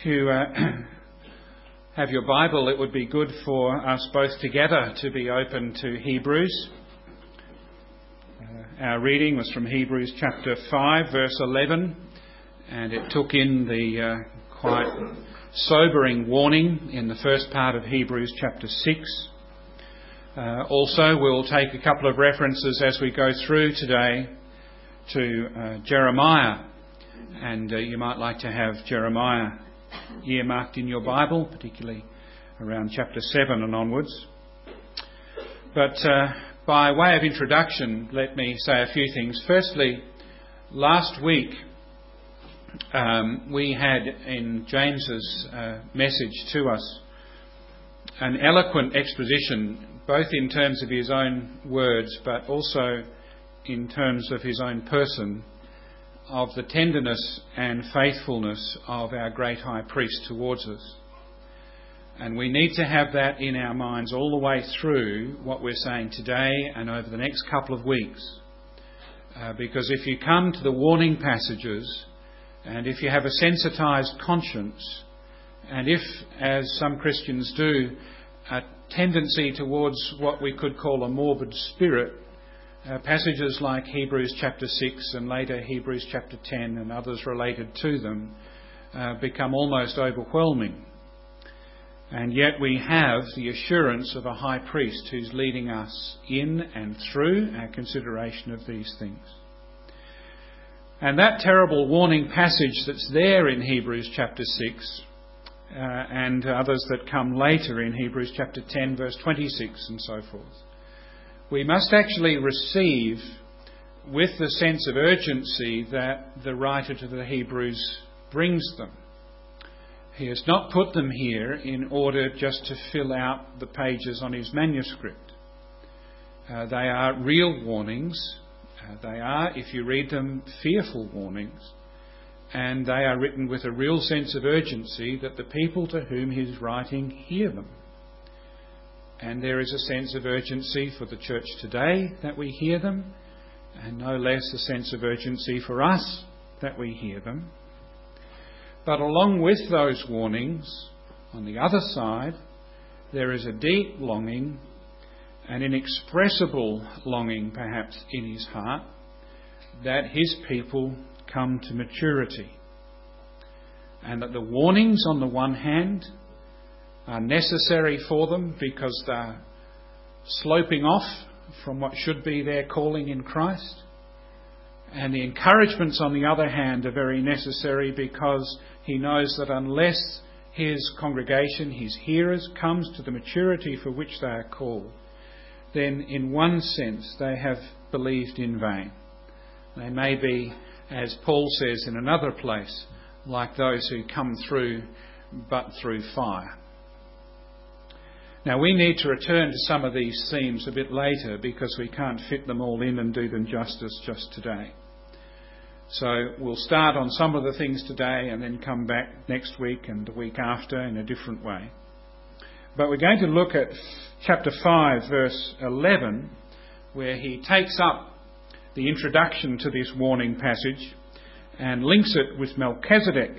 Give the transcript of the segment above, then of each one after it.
If you have your Bible, it would be good for us both together to be open to Hebrews. Our reading was from Hebrews chapter 5, verse 11, and it took in the quite sobering warning in the first part of Hebrews chapter 6. Also, we'll take a couple of references as we go through today to Jeremiah, and you might like to have Jeremiah earmarked in your Bible, particularly around chapter 7 and onwards. But by way of introduction, let me say a few things. Firstly, last week we had in James's message to us an eloquent exposition, both in terms of his own words but also in terms of his own person, of the tenderness and faithfulness of our great high priest towards us. And we need to have that in our minds all the way through what we're saying today and over the next couple of weeks. Because if you come to the warning passages, and if you have a sensitised conscience, and if, as some Christians do, a tendency towards what we could call a morbid spirit, passages like Hebrews chapter 6 and later Hebrews chapter 10 and others related to them become almost overwhelming. And yet we have the assurance of a high priest who's leading us in and through our consideration of these things. And that terrible warning passage that's there in Hebrews chapter 6 and others that come later in Hebrews chapter 10 verse 26 and so forth, we must actually receive with the sense of urgency that the writer to the Hebrews brings them. He has not put them here in order just to fill out the pages on his manuscript. They are real warnings. They are, if you read them, fearful warnings. And they are written with a real sense of urgency that the people to whom he's writing hear them. And there is a sense of urgency for the church today that we hear them, and no less a sense of urgency for us that we hear them. But along with those warnings, on the other side, there is a deep longing, an inexpressible longing perhaps in his heart, that his people come to maturity. And that the warnings on the one hand are necessary for them because they're sloping off from what should be their calling in Christ. And the encouragements on the other hand are very necessary because he knows that unless his congregation, his hearers, comes to the maturity for which they are called, then in one sense they have believed in vain. They may be, as Paul says in another place, like those who come through but through fire. Now, we need to return to some of these themes a bit later because we can't fit them all in and do them justice just today. So we'll start on some of the things today and then come back next week and the week after in a different way. But we're going to look at chapter 5, verse 11, where he takes up the introduction to this warning passage and links it with Melchizedek.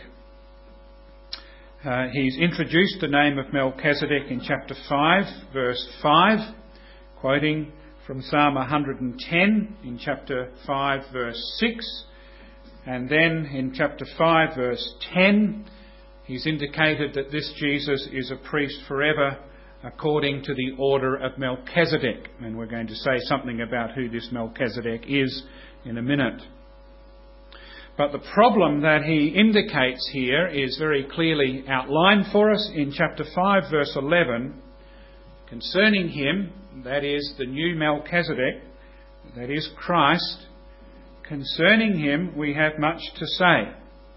He's introduced the name of Melchizedek in chapter 5, verse 5, quoting from Psalm 110 in chapter 5, verse 6. And then in chapter 5, verse 10, he's indicated that this Jesus is a priest forever according to the order of Melchizedek. And we're going to say something about who this Melchizedek is in a minute. But the problem that he indicates here is very clearly outlined for us in chapter 5, verse 11. Concerning him, that is the new Melchizedek, that is Christ, concerning him we have much to say.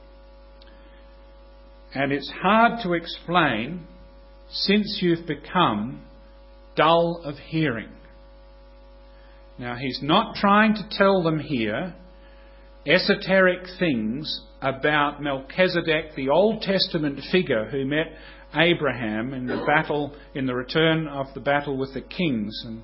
And it's hard to explain since you've become dull of hearing. Now, he's not trying to tell them here esoteric things about Melchizedek, the Old Testament figure who met Abraham in the return of the battle with the kings, and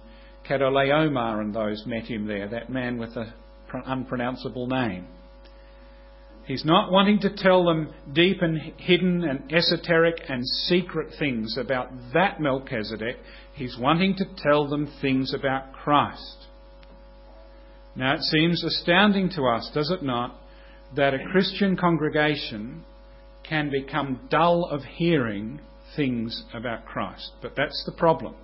Chedorlaomer and those met him there, that man with the unpronounceable name. He's not wanting to tell them deep and hidden and esoteric and secret things about that Melchizedek. He's wanting to tell them things about Christ. Now, it seems astounding to us, does it not, that a Christian congregation can become dull of hearing things about Christ. But that's the problem.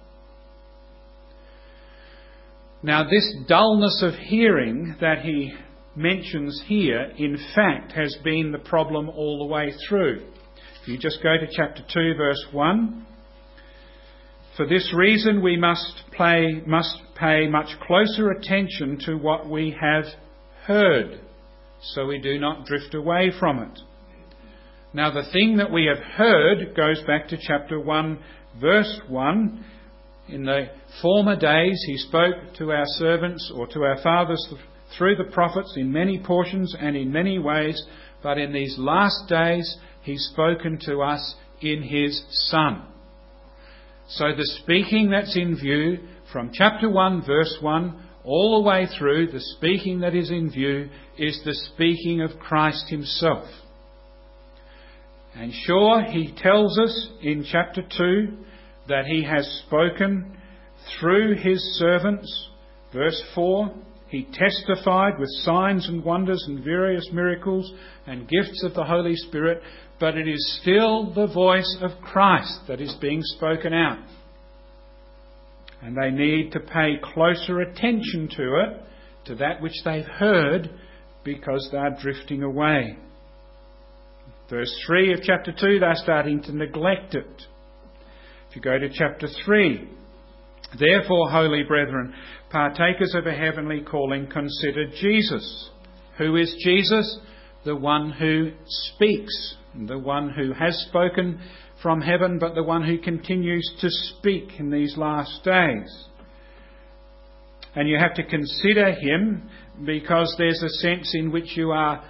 Now, this dullness of hearing that he mentions here, in fact, has been the problem all the way through. If you just go to chapter 2, verse 1. For this reason we must pay much closer attention to what we have heard, so we do not drift away from it. Now, the thing that we have heard goes back to chapter 1, verse 1. In the former days he spoke to our servants, or to our fathers, through the prophets in many portions and in many ways, but in these last days he's spoken to us in his Son. So the speaking that's in view from chapter 1, verse 1, all the way through, the speaking that is in view is the speaking of Christ himself. And sure, he tells us in chapter 2 that he has spoken through his servants. Verse 4, he testified with signs and wonders and various miracles and gifts of the Holy Spirit, but it is still the voice of Christ that is being spoken out. And they need to pay closer attention to it, to that which they've heard, because they're drifting away. Verse 3 of chapter 2, they're starting to neglect it. If you go to chapter 3, therefore, holy brethren, partakers of a heavenly calling, consider Jesus. Who is Jesus? The one who speaks, the one who has spoken from heaven, but the one who continues to speak in these last days. And you have to consider him because there's a sense in which you are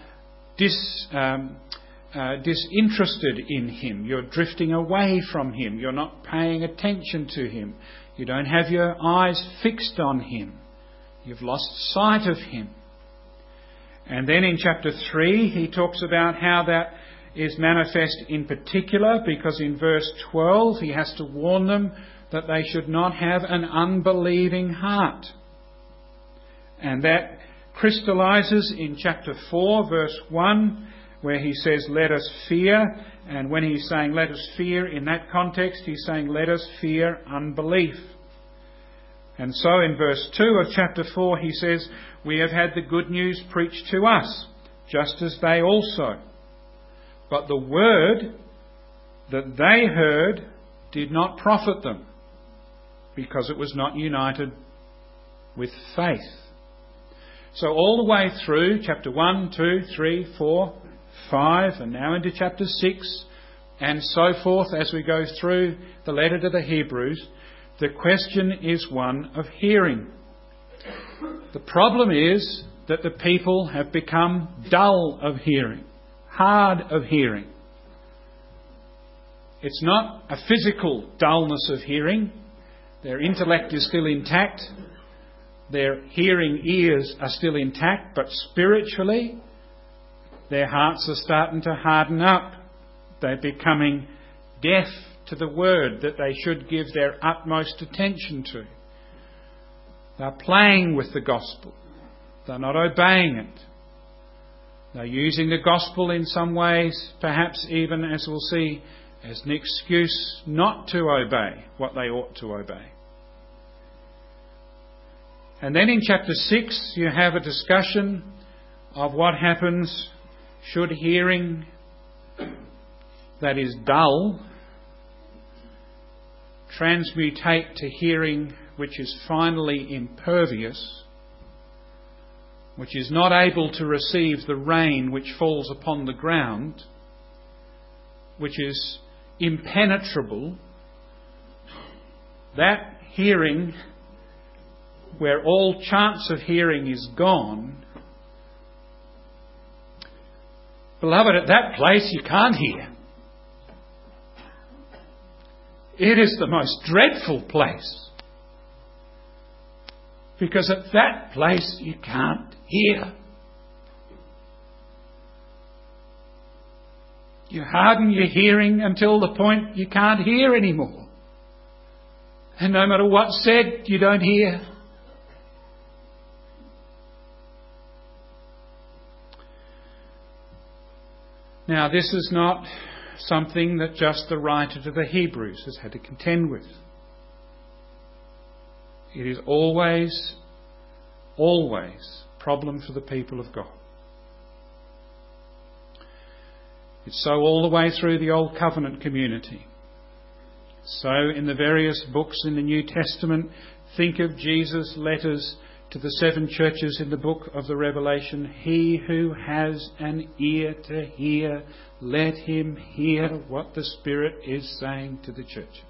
disinterested in him. You're drifting away from him. You're not paying attention to him. You don't have your eyes fixed on him. You've lost sight of him. And then in chapter 3, he talks about how that is manifest in particular, because in verse 12, he has to warn them that they should not have an unbelieving heart. And that crystallises in chapter 4, verse 1, where he says, let us fear. And when he's saying let us fear in that context, he's saying let us fear unbelief. And so in verse 2 of chapter 4, he says, we have had the good news preached to us, just as they also. But the word that they heard did not profit them, because it was not united with faith. So all the way through chapter 1, 2, 3, 4, 5, and now into chapter 6, and so forth as we go through the letter to the Hebrews, the question is one of hearing. The problem is that the people have become dull of hearing, hard of hearing. It's not a physical dullness of hearing. Their intellect is still intact. Their hearing ears are still intact, but spiritually, their hearts are starting to harden up. They're becoming deaf to the word that they should give their utmost attention to. They're playing with the gospel. They're not obeying it. They're using the gospel in some ways, perhaps even, as we'll see, as an excuse not to obey what they ought to obey. And then in chapter 6, you have a discussion of what happens should hearing that is dull transmutate to hearing which is finally impervious, which is not able to receive the rain which falls upon the ground, which is impenetrable. That hearing, where all chance of hearing is gone, beloved, at that place you can't hear. It is the most dreadful place. Because at that place you can't hear. You harden your hearing until the point you can't hear anymore. And no matter what's said, you don't hear. Now, this is not something that just the writer to the Hebrews has had to contend with. It is always a problem for the people of God. It's so all the way through the Old Covenant community. So in the various books in the New Testament, think of Jesus' letters to the 7 churches in the book of the Revelation. He who has an ear to hear, let him hear what the Spirit is saying to the churches.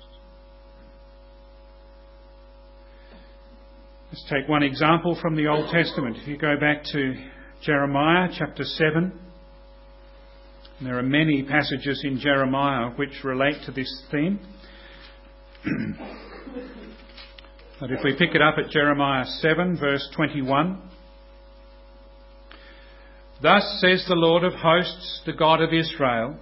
Let's take one example from the Old Testament. If you go back to Jeremiah chapter 7, there are many passages in Jeremiah which relate to this theme. But if we pick it up at Jeremiah 7, verse 21, "Thus says the Lord of hosts, the God of Israel,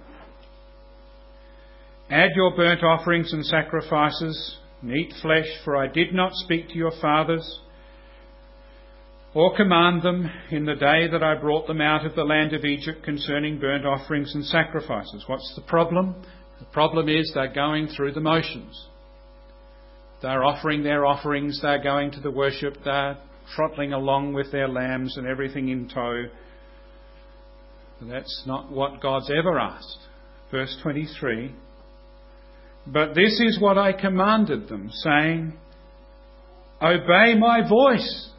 add your burnt offerings and sacrifices, and eat flesh, for I did not speak to your fathers, or command them in the day that I brought them out of the land of Egypt concerning burnt offerings and sacrifices." What's the problem? The problem is they're going through the motions. They're offering their offerings, they're going to the worship, they're trotting along with their lambs and everything in tow. That's not what God's ever asked. Verse 23, "But this is what I commanded them, saying, obey my voice,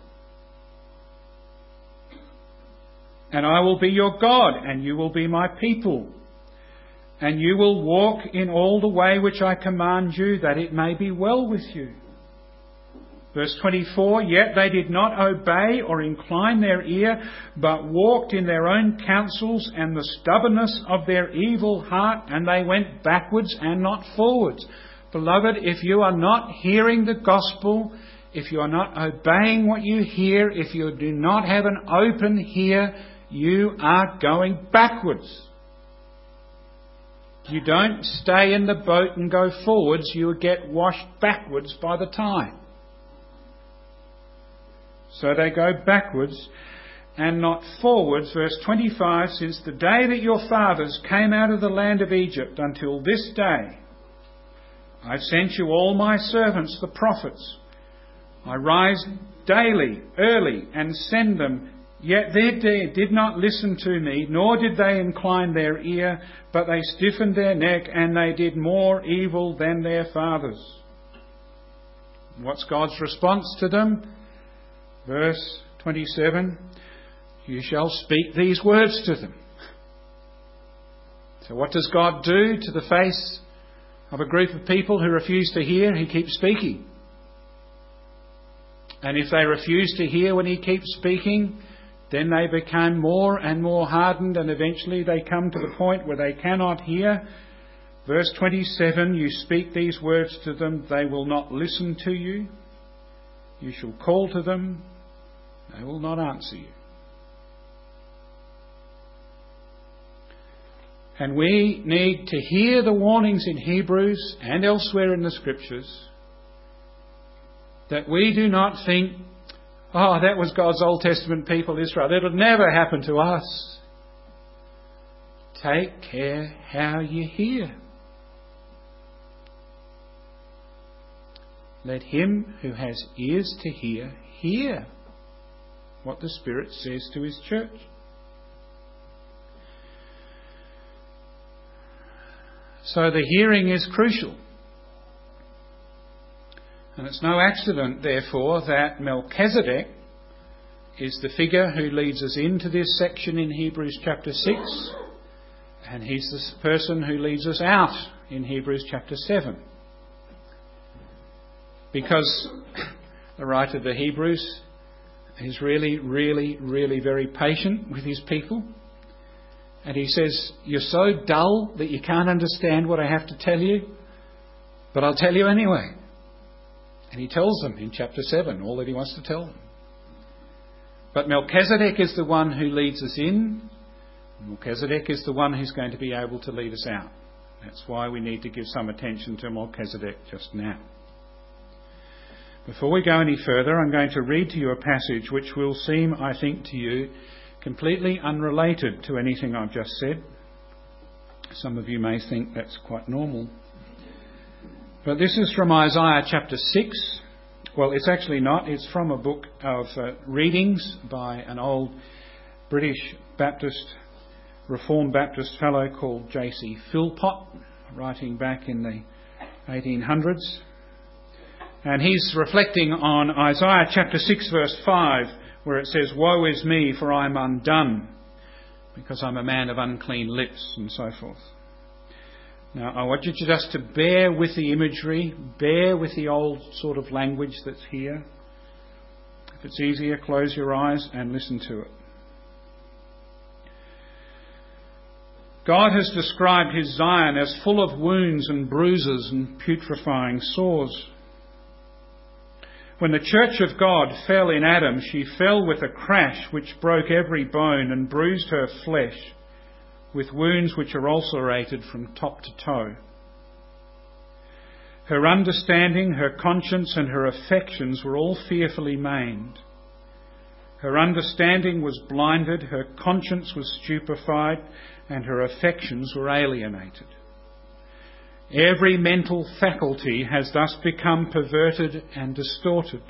and I will be your God, and you will be my people. And you will walk in all the way which I command you, that it may be well with you." Verse 24, "Yet they did not obey or incline their ear, but walked in their own counsels and the stubbornness of their evil heart, and they went backwards and not forwards." Beloved, if you are not hearing the gospel, if you are not obeying what you hear, if you do not have an open ear, you are going backwards. You don't stay in the boat and go forwards, you get washed backwards by the tide. So they go backwards and not forwards. Verse 25, "Since the day that your fathers came out of the land of Egypt until this day, I've sent you all my servants, the prophets. I rise daily, early, and send them. Yet they did not listen to me, nor did they incline their ear, but they stiffened their neck, and they did more evil than their fathers." What's God's response to them? Verse 27, "You shall speak these words to them." So what does God do to the face of a group of people who refuse to hear? He keeps speaking. And if they refuse to hear when He keeps speaking, then they become more and more hardened, and eventually they come to the point where they cannot hear. Verse 27, "You speak these words to them, they will not listen to you. You shall call to them, they will not answer you." And we need to hear the warnings in Hebrews and elsewhere in the Scriptures that we do not think, "Oh, that was God's Old Testament people, Israel. It'll never happen to us." Take care how you hear. Let him who has ears to hear, hear what the Spirit says to His church. So the hearing is crucial. And it's no accident, therefore, that Melchizedek is the figure who leads us into this section in Hebrews chapter 6, and he's the person who leads us out in Hebrews chapter 7. Because the writer of the Hebrews is really, really, really very patient with his people. And he says, "You're so dull that you can't understand what I have to tell you, but I'll tell you anyway." And he tells them in chapter 7 all that he wants to tell them. But Melchizedek is the one who leads us in Melchizedek is the one who's going to be able to lead us out. That's why we need to give some attention to Melchizedek just now. Before we go any further, I'm going to read to you a passage which will seem, I think, to you completely unrelated to anything I've just said. Some of you may think that's quite normal. But this is from Isaiah chapter 6. Well, it's actually not. It's from a book of readings by an old British Reformed Baptist fellow called J.C. Philpott, writing back in the 1800s. And he's reflecting on Isaiah chapter 6 verse 5, where it says, "Woe is me, for I am undone, because I'm a man of unclean lips," and so forth. Now, I want you just to bear with the imagery, bear with the old sort of language that's here. If it's easier, close your eyes and listen to it. God has described his Zion as full of wounds and bruises and putrefying sores. When the church of God fell in Adam, she fell with a crash which broke every bone and bruised her flesh, with wounds which are ulcerated from top to toe. Her understanding, her conscience and her affections were all fearfully maimed. Her understanding was blinded, her conscience was stupefied, and her affections were alienated. Every mental faculty has thus become perverted and distorted.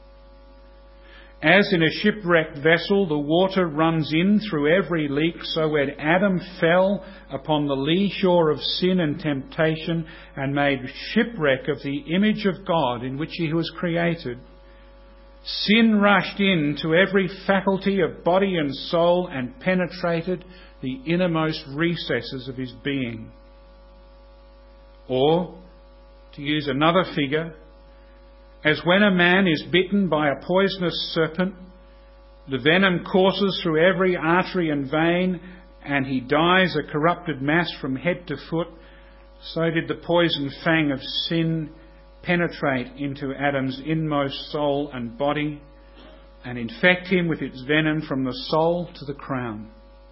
As in a shipwrecked vessel, the water runs in through every leak, so when Adam fell upon the lee shore of sin and temptation and made shipwreck of the image of God in which he was created, sin rushed into every faculty of body and soul and penetrated the innermost recesses of his being. Or, to use another figure, as when a man is bitten by a poisonous serpent, the venom courses through every artery and vein, and he dies a corrupted mass from head to foot, so did the poison fang of sin penetrate into Adam's inmost soul and body, and infect him with its venom from the soul to the crown.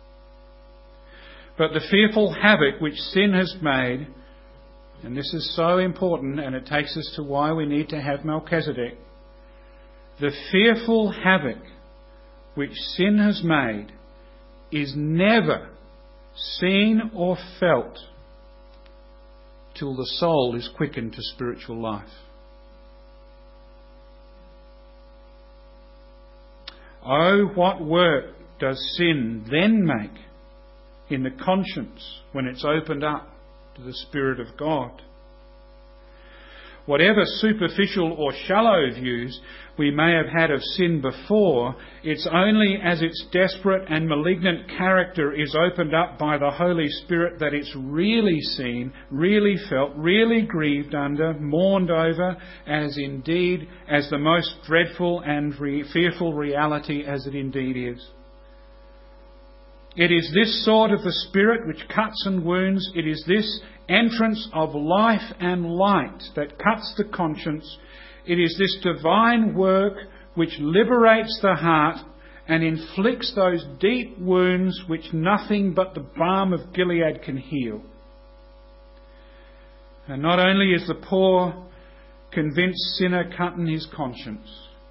But the fearful havoc which sin has made, and this is so important, and it takes us to why we need to have Melchizedek. The fearful havoc which sin has made is never seen or felt till the soul is quickened to spiritual life. Oh, what work does sin then make in the conscience when it's opened up to the Spirit of God. Whatever superficial or shallow views we may have had of sin before, it's only as its desperate and malignant character is opened up by the Holy Spirit that it's really seen, really felt, really grieved under, mourned over, as the most dreadful and fearful reality as it indeed is. It is this sword of the Spirit which cuts and wounds. It is this entrance of life and light that cuts the conscience. It is this divine work which liberates the heart and inflicts those deep wounds which nothing but the balm of Gilead can heal. And not only is the poor, convinced sinner cut in his conscience,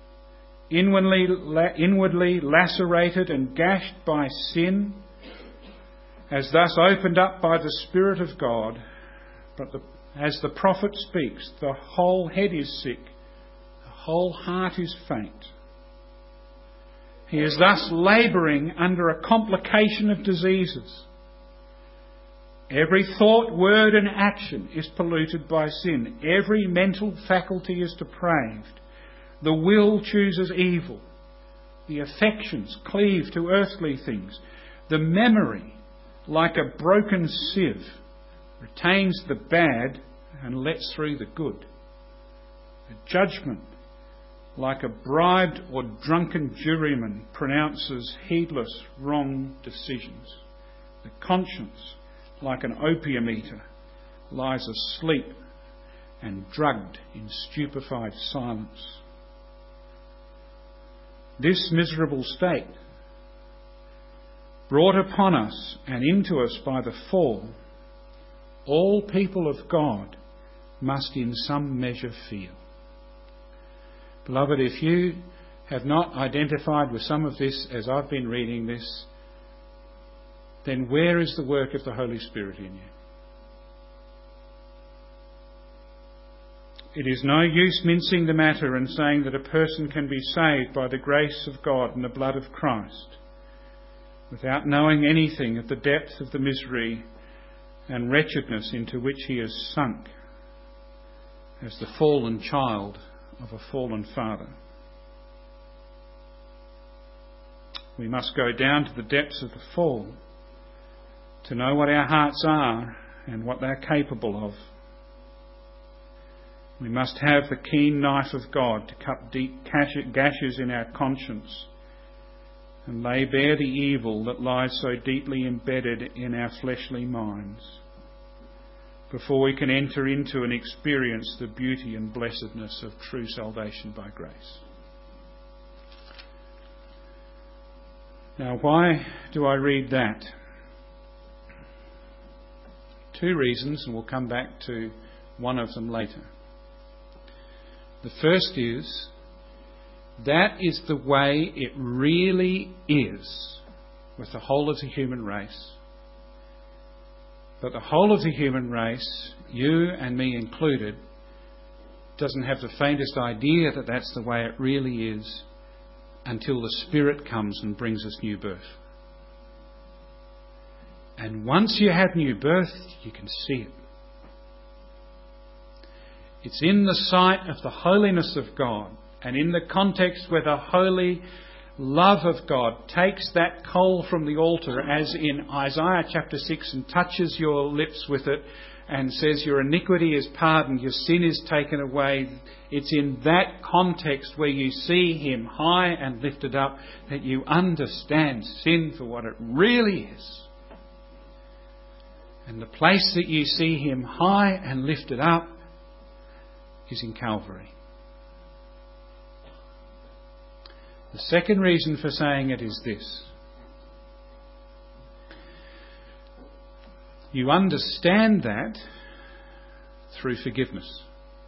inwardly lacerated and gashed by sin, as thus opened up by the Spirit of God, but as the prophet speaks, the whole head is sick, the whole heart is faint. He is thus labouring under a complication of diseases. Every thought, word and action is polluted by sin. Every mental faculty is depraved. The will chooses evil. The affections cleave to earthly things. The memory, like a broken sieve, retains the bad and lets through the good. The judgment, like a bribed or drunken juryman, pronounces heedless, wrong decisions. The conscience, like an opium eater, lies asleep and drugged in stupefied silence. This miserable state brought upon us and into us by the fall, all people of God must in some measure feel. Beloved, if you have not identified with some of this as I've been reading this, then where is the work of the Holy Spirit in you? It is no use mincing the matter and saying that a person can be saved by the grace of God and the blood of Christ without knowing anything of the depth of the misery and wretchedness into which he has sunk as the fallen child of a fallen father. We must go down to the depths of the fall to know what our hearts are and what they're capable of. We must have the keen knife of God to cut deep gashes in our conscience and lay bare the evil that lies so deeply embedded in our fleshly minds before we can enter into and experience the beauty and blessedness of true salvation by grace. Now, why do I read that? 2 reasons, and we'll come back to one of them later. The first is, that is the way it really is with the whole of the human race. But the whole of the human race, you and me included, doesn't have the faintest idea that that's the way it really is until the Spirit comes and brings us new birth. And once you have new birth, you can see it. It's in the sight of the holiness of God and in the context where the holy love of God takes that coal from the altar, as in Isaiah chapter 6, and touches your lips with it and says your iniquity is pardoned, your sin is taken away. It's in that context where you see Him high and lifted up that you understand sin for what it really is. And the place that you see Him high and lifted up is in Calvary. The second reason for saying it is this. You understand that through forgiveness.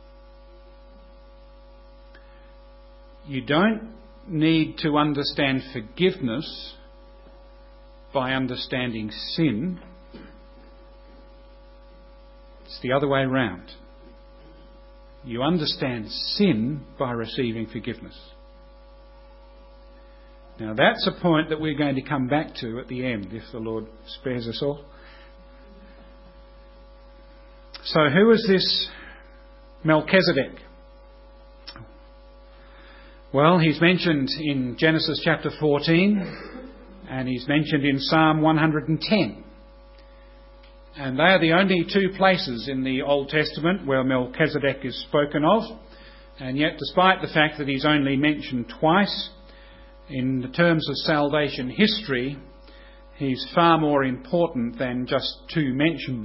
You don't need to understand forgiveness by understanding sin. It's the other way round. You understand sin by receiving forgiveness. Now that's a point that we're going to come back to at the end, if the Lord spares us all. So who is this Melchizedek? Well, he's mentioned in Genesis chapter 14 and he's mentioned in Psalm 110. And they are the only 2 places in the Old Testament where Melchizedek is spoken of. And yet, despite the fact that he's only mentioned twice, in the terms of salvation history, he's far more important than just 2 mentions.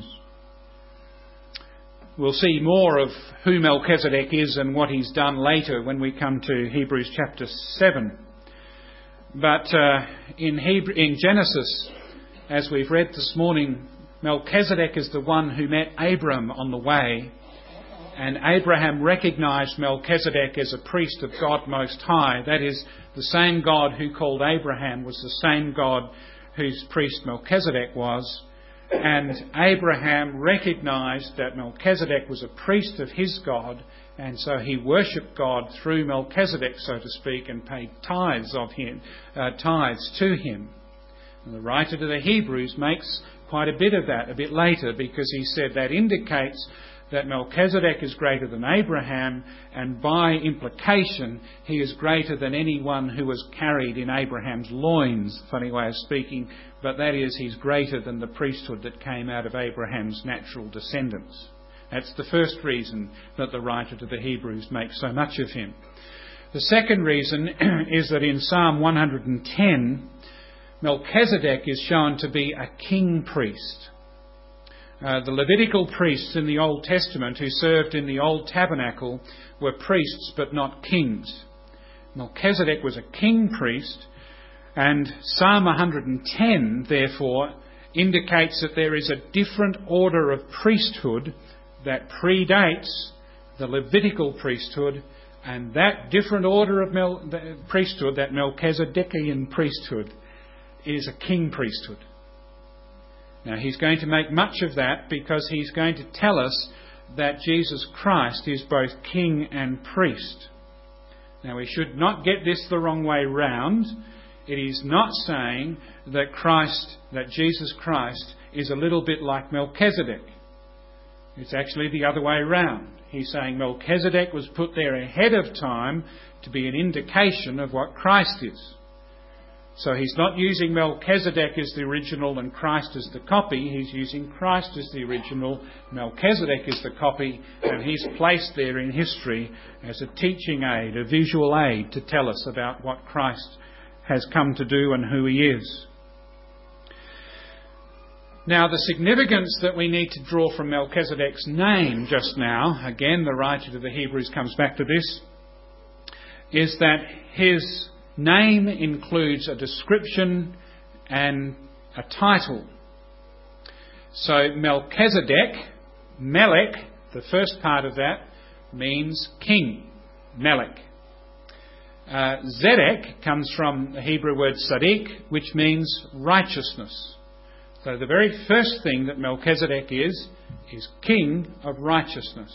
We'll see more of who Melchizedek is and what he's done later when we come to Hebrews chapter 7. But in Genesis, as we've read this morning, Melchizedek is the one who met Abram on the way, and Abraham recognised Melchizedek as a priest of God Most High. That is, the same God who called Abraham was the same God whose priest Melchizedek was. And Abraham recognised that Melchizedek was a priest of his God, and so he worshipped God through Melchizedek, so to speak, and paid tithes to him. And the writer to the Hebrews makes quite a bit of that a bit later, because he said that indicates that Melchizedek is greater than Abraham, and by implication he is greater than anyone who was carried in Abraham's loins. Funny way of speaking, but that is, he's greater than the priesthood that came out of Abraham's natural descendants. That's the first reason that the writer to the Hebrews makes so much of him. The second reason is that in Psalm 110, Melchizedek is shown to be a king priest. The Levitical priests in the Old Testament who served in the Old Tabernacle were priests but not kings. Melchizedek was a king priest, And Psalm 110, therefore, indicates that there is a different order of priesthood that predates the Levitical priesthood, and that different order of priesthood, that Melchizedekian priesthood, is a king priesthood. Now, he's going to make much of that because he's going to tell us that Jesus Christ is both king and priest. Now, we should not get this the wrong way round. It is not saying that Jesus Christ is a little bit like Melchizedek. It's actually the other way round. He's saying Melchizedek was put there ahead of time to be an indication of what Christ is. So he's not using Melchizedek as the original and Christ as the copy. He's using Christ as the original, Melchizedek as the copy, and he's placed there in history as a teaching aid, a visual aid to tell us about what Christ has come to do and who he is. Now, the significance that we need to draw from Melchizedek's name just now, again, the writer to the Hebrews comes back to this, is that his name includes a description and a title. So Melchizedek, Melech, the first part of that, means king, Melech. Zedek comes from the Hebrew word sadiq, which means righteousness. So the very first thing that Melchizedek is king of righteousness.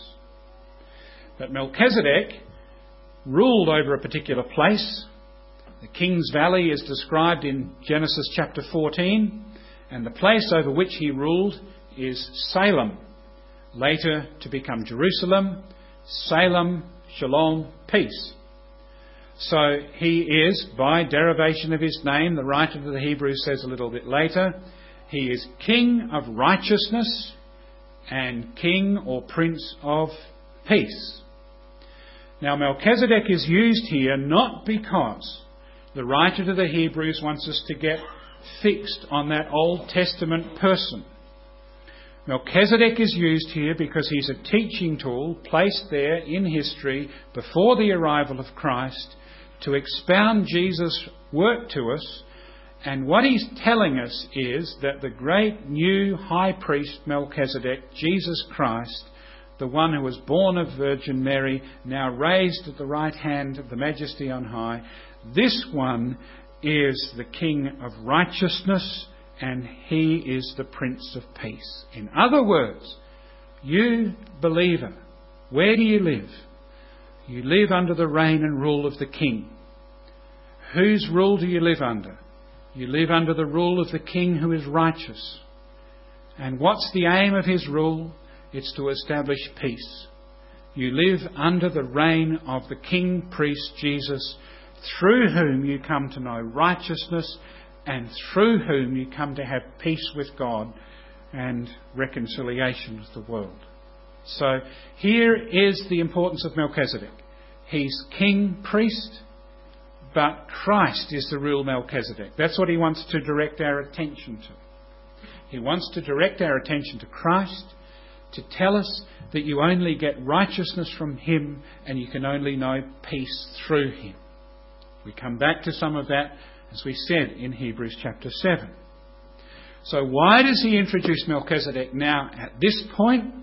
But Melchizedek ruled over a particular place. The King's Valley is described in Genesis chapter 14, and the place over which he ruled is Salem, later to become Jerusalem. Salem, Shalom, peace. So he is, by derivation of his name, the writer to the Hebrews says a little bit later, he is king of righteousness and king or prince of peace. Now, Melchizedek is used here not because the writer to the Hebrews wants us to get fixed on that Old Testament person. Melchizedek is used here because he's a teaching tool placed there in history before the arrival of Christ to expound Jesus' work to us. And what he's telling us is that the great new high priest Melchizedek, Jesus Christ, the one who was born of Virgin Mary, now raised at the right hand of the Majesty on high, this one is the King of righteousness and he is the Prince of Peace. In other words, you believer, where do you live? You live under the reign and rule of the King. Whose rule do you live under? You live under the rule of the King who is righteous. And what's the aim of his rule? It's to establish peace. You live under the reign of the King Priest Jesus, through whom you come to know righteousness and through whom you come to have peace with God and reconciliation with the world. So here is the importance of Melchizedek. He's king priest, but Christ is the real Melchizedek. That's what he wants to direct our attention to. He wants to direct our attention to Christ, to tell us that you only get righteousness from him and you can only know peace through him. We come back to some of that, as we said in Hebrews chapter 7. So why does he introduce Melchizedek now at this point?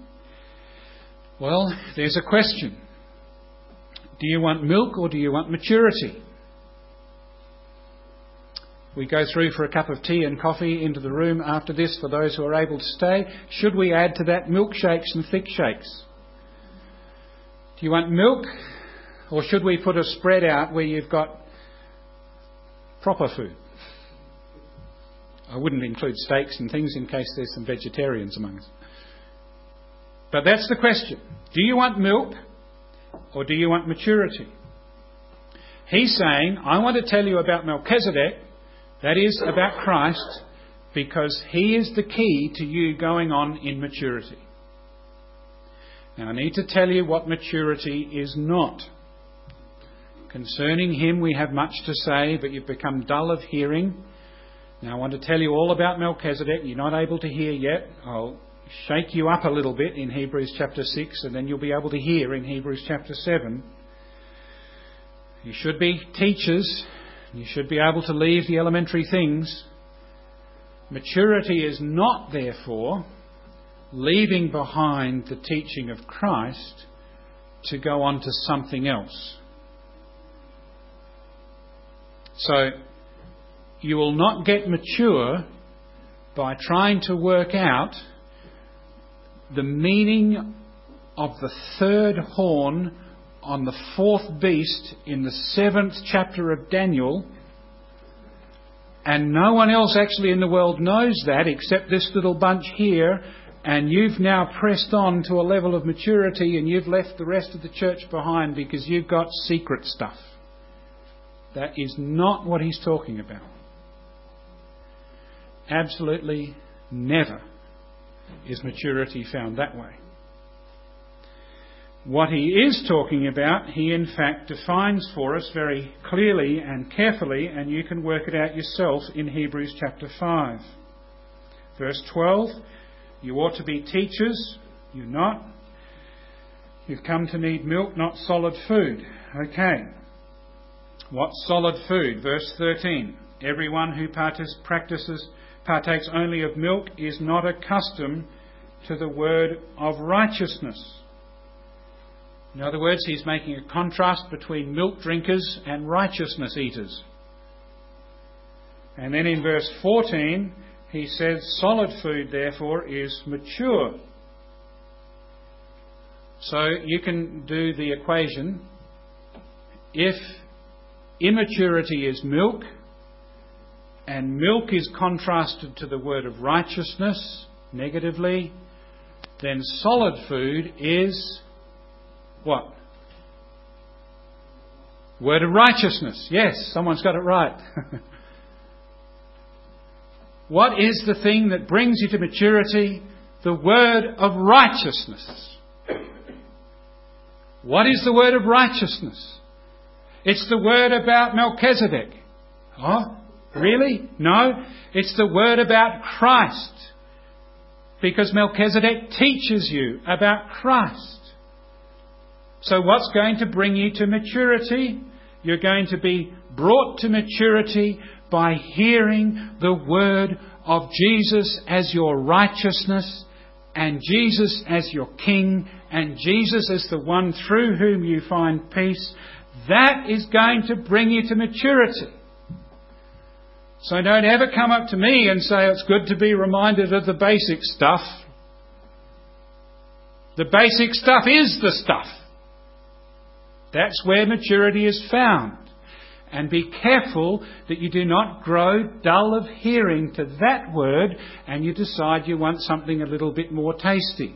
Well, there's a question. Do you want milk or do you want maturity? We go through for a cup of tea and coffee into the room after this for those who are able to stay. Should we add to that milkshakes and thick shakes? Do you want milk or should we put a spread out where you've got proper food? I wouldn't include steaks and things in case there's some vegetarians among us. But that's the question. Do you want milk or do you want maturity? He's saying, I want to tell you about Melchizedek, that is about Christ, because he is the key to you going on in maturity. Now I need to tell you what maturity is not. Concerning him we have much to say, but you've become dull of hearing. Now I want to tell you all about Melchizedek. You're not able to hear yet. I'll shake you up a little bit in Hebrews chapter 6 and then you'll be able to hear in Hebrews chapter 7. You should be teachers You should be able to leave the elementary things. Maturity is not, therefore, leaving behind the teaching of Christ to go on to something else. So, you will not get mature by trying to work out the meaning of the third horn on the fourth beast in the 7th chapter of Daniel, and no one else actually in the world knows that except this little bunch here, and you've now pressed on to a level of maturity and you've left the rest of the church behind because you've got secret stuff. That is not what he's talking about. Absolutely never is maturity found that way. What he is talking about, he in fact defines for us very clearly and carefully, and you can work it out yourself in Hebrews chapter 5. Verse 12, you ought to be teachers, you're not. You've come to need milk, not solid food. Okay. What solid food? Verse 13, everyone who partakes only of milk is not accustomed to the word of righteousness. In other words, he's making a contrast between milk drinkers and righteousness eaters. And then in verse 14, he says, solid food, therefore, is mature. So you can do the equation. If immaturity is milk, and milk is contrasted to the word of righteousness negatively, then solid food is what? Word of righteousness. Yes, someone's got it right. What is the thing that brings you to maturity? The word of righteousness. What is the word of righteousness? It's the word about Melchizedek. Oh, really? No. It's the word about Christ. Because Melchizedek teaches you about Christ. So what's going to bring you to maturity? You're going to be brought to maturity by hearing the word of Jesus as your righteousness, and Jesus as your King, and Jesus as the one through whom you find peace. That is going to bring you to maturity. So don't ever come up to me and say it's good to be reminded of the basic stuff. The basic stuff is the stuff. That's where maturity is found. And be careful that you do not grow dull of hearing to that word and you decide you want something a little bit more tasty.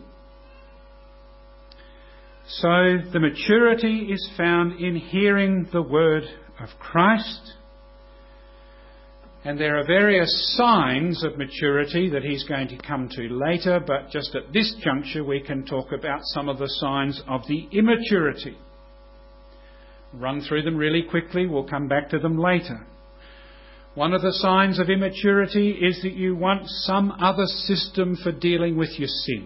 So the maturity is found in hearing the word of Christ. And there are various signs of maturity that he's going to come to later, but just at this juncture we can talk about some of the signs of the immaturity. Run through them really quickly, we'll come back to them later. One of the signs of immaturity is that you want some other system for dealing with your sin.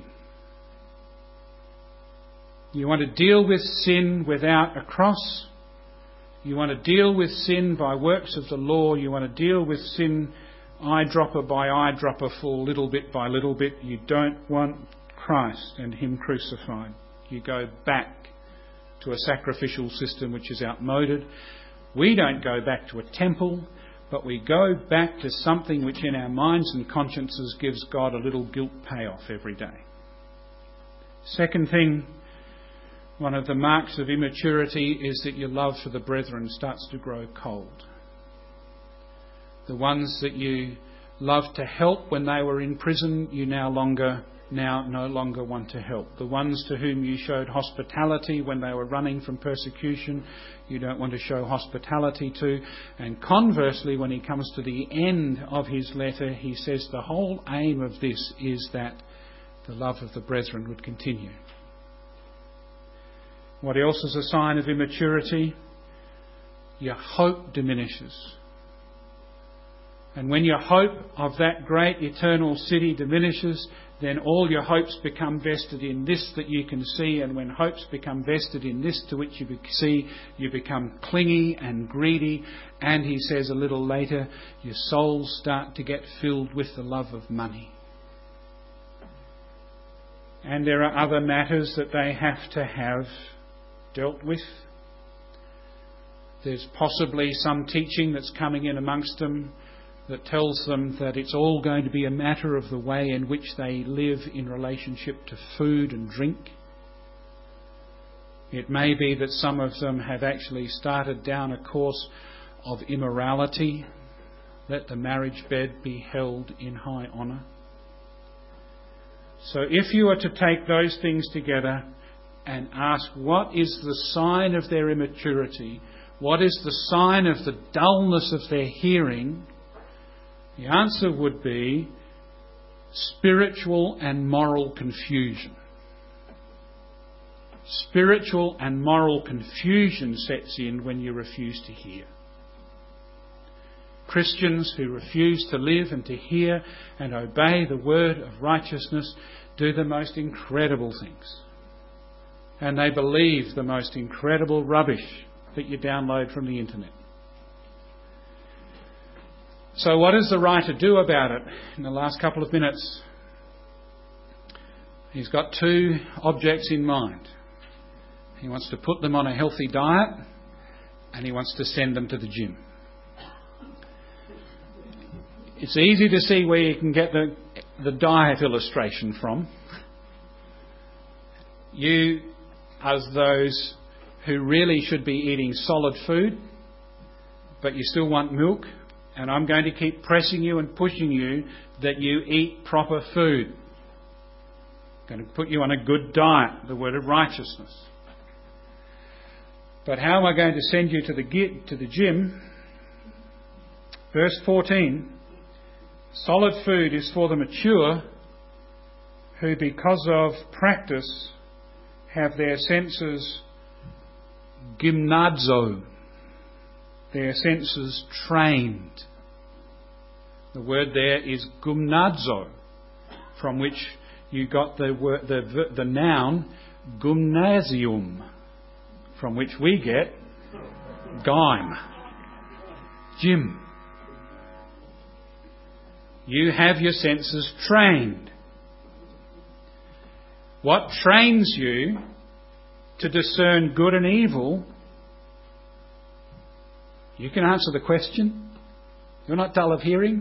You want to deal with sin without a cross. You want to deal with sin by works of the law. You want to deal with sin eyedropper by eyedropper, for little bit by little bit. You don't want Christ and Him crucified. You go back to a sacrificial system which is outmoded. We don't go back to a temple, but we go back to something which in our minds and consciences gives God a little guilt payoff every day. Second thing, one of the marks of immaturity is that your love for the brethren starts to grow cold. The ones that you loved to help when they were in prison, you no longer want to help. The ones to whom you showed hospitality when they were running from persecution, you don't want to show hospitality to. And conversely, when he comes to the end of his letter, he says the whole aim of this is that the love of the brethren would continue. What else is a sign of immaturity? Your hope diminishes. And when your hope of that great eternal city diminishes, then all your hopes become vested in this that you can see. And when hopes become vested in this to which you see, you become clingy and greedy. And he says a little later, your souls start to get filled with the love of money. And there are other matters that they have to have dealt with. There's possibly some teaching that's coming in amongst them that tells them that it's all going to be a matter of the way in which they live in relationship to food and drink. It may be that some of them have actually started down a course of immorality. Let the marriage bed be held in high honour. So if you are to take those things together and ask what is the sign of their immaturity, what is the sign of the dullness of their hearing, the answer would be spiritual and moral confusion. Spiritual and moral confusion sets in when you refuse to hear. Christians who refuse to live and to hear and obey the word of righteousness do the most incredible things. And they believe the most incredible rubbish that you download from the internet. So what is the writer do about it in the last couple of minutes? He's got two objects in mind. He wants to put them on a healthy diet and he wants to send them to the gym. It's easy to see where you can get the diet illustration from. You, as those who really should be eating solid food, but you still want milk, and I'm going to keep pressing you and pushing you that you eat proper food. I'm going to put you on a good diet, the word of righteousness. But how am I going to send you to the gym? Verse 14, solid food is for the mature who because of practice have their senses gymnazo, their senses trained. The word there is gymnazo, from which you got the noun gymnasium, from which we get gym, gym. You have your senses trained. What trains you to discern good and evil? You can answer the question. You're not dull of hearing.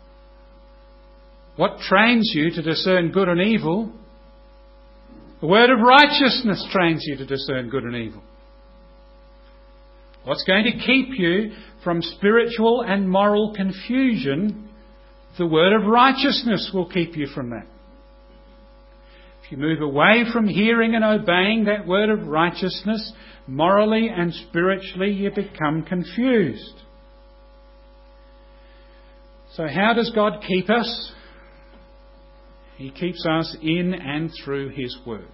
What trains you to discern good and evil? The word of righteousness trains you to discern good and evil. What's going to keep you from spiritual and moral confusion? The word of righteousness will keep you from that. If you move away from hearing and obeying that word of righteousness, morally and spiritually you become confused. So how does God keep us? He keeps us in and through His word.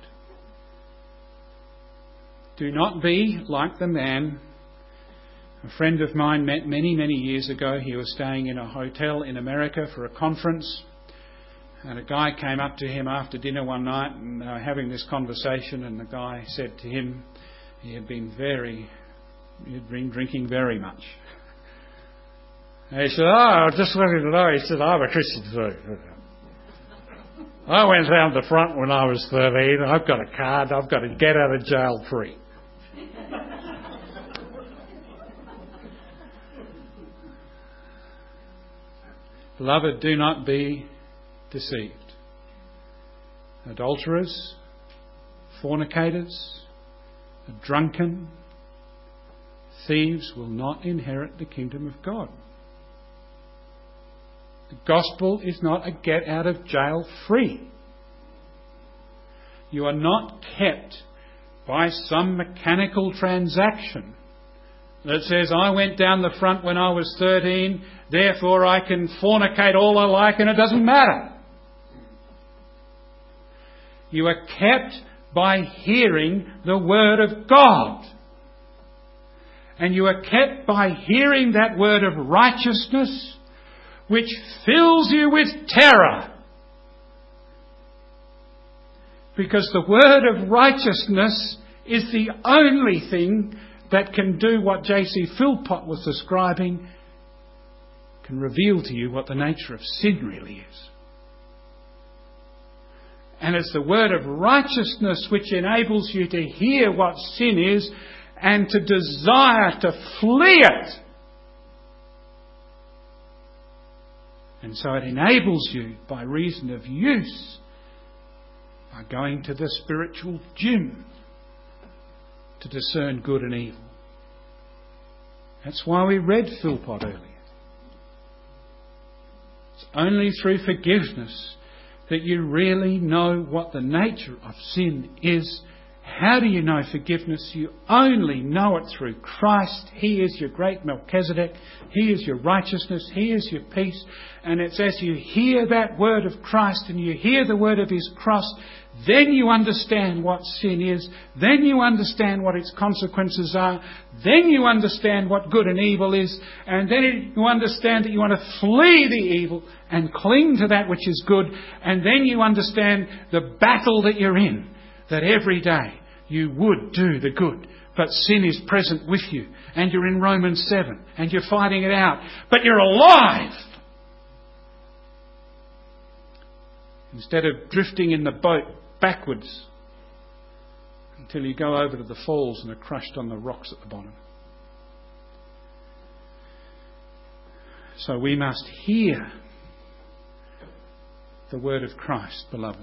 Do not be like the man a friend of mine met many, many years ago. He was staying in a hotel in America for a conference, and a guy came up to him after dinner one night and they were having this conversation, and the guy said to him he had been drinking very much. And he said, "Oh, just wanted to know," he said, "I'm a Christian too. I went round the front when I was 13. I've got a card. I've got to get out of jail free." Beloved, do not be deceived. Adulterers, fornicators, drunken, thieves will not inherit the kingdom of God. The gospel is not a get out of jail free. You are not kept by some mechanical transaction that says, I went down the front when I was 13, therefore I can fornicate all I like and it doesn't matter. You are kept by hearing the word of God. And you are kept by hearing that word of righteousness, which fills you with terror. Because the word of righteousness is the only thing that can do what J.C. Philpott was describing, can reveal to you what the nature of sin really is. And it's the word of righteousness which enables you to hear what sin is and to desire to flee it. And so it enables you, by reason of use, by going to the spiritual gym, to discern good and evil. That's why we read Philpott earlier. It's only through forgiveness that you really know what the nature of sin is. How do you know forgiveness? You only know it through Christ. He is your great Melchizedek. He is your righteousness. He is your peace. And it's as you hear that word of Christ and you hear the word of His cross, then you understand what sin is. Then you understand what its consequences are. Then you understand what good and evil is. And then you understand that you want to flee the evil and cling to that which is good. And then you understand the battle that you're in. That every day you would do the good, but sin is present with you, and you're in Romans 7, and you're fighting it out, but you're alive. Instead of drifting in the boat backwards until you go over to the falls and are crushed on the rocks at the bottom. So we must hear the word of Christ, beloved.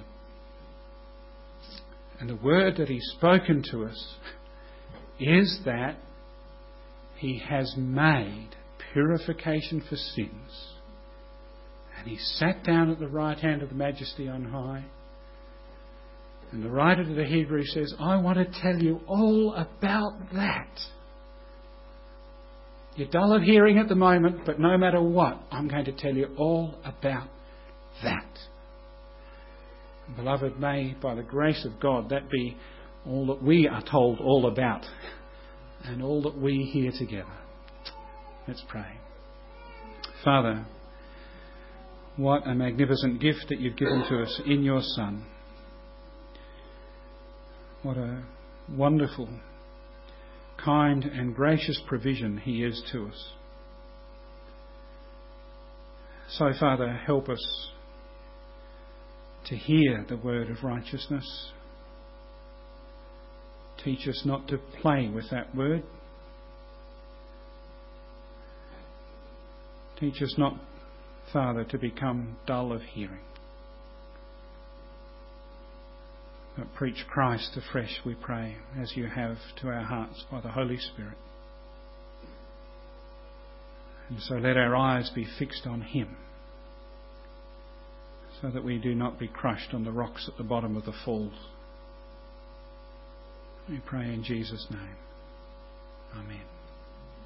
And the word that He's spoken to us is that He has made purification for sins. And He sat down at the right hand of the Majesty on high. And the writer to the Hebrews says, I want to tell you all about that. You're dull of hearing at the moment, but no matter what, I'm going to tell you all about that. Beloved, may, by the grace of God, that be all that we are told all about and all that we hear together. Let's pray. Father, what a magnificent gift that you've given to us in your Son. What a wonderful, kind and gracious provision He is to us. So, Father, help us to hear the word of righteousness. Teach us not to play with that word. Teach us not, Father, to become dull of hearing. But preach Christ afresh, we pray, as you have to our hearts by the Holy Spirit. And so let our eyes be fixed on Him, so that we do not be crushed on the rocks at the bottom of the falls. We pray in Jesus' name.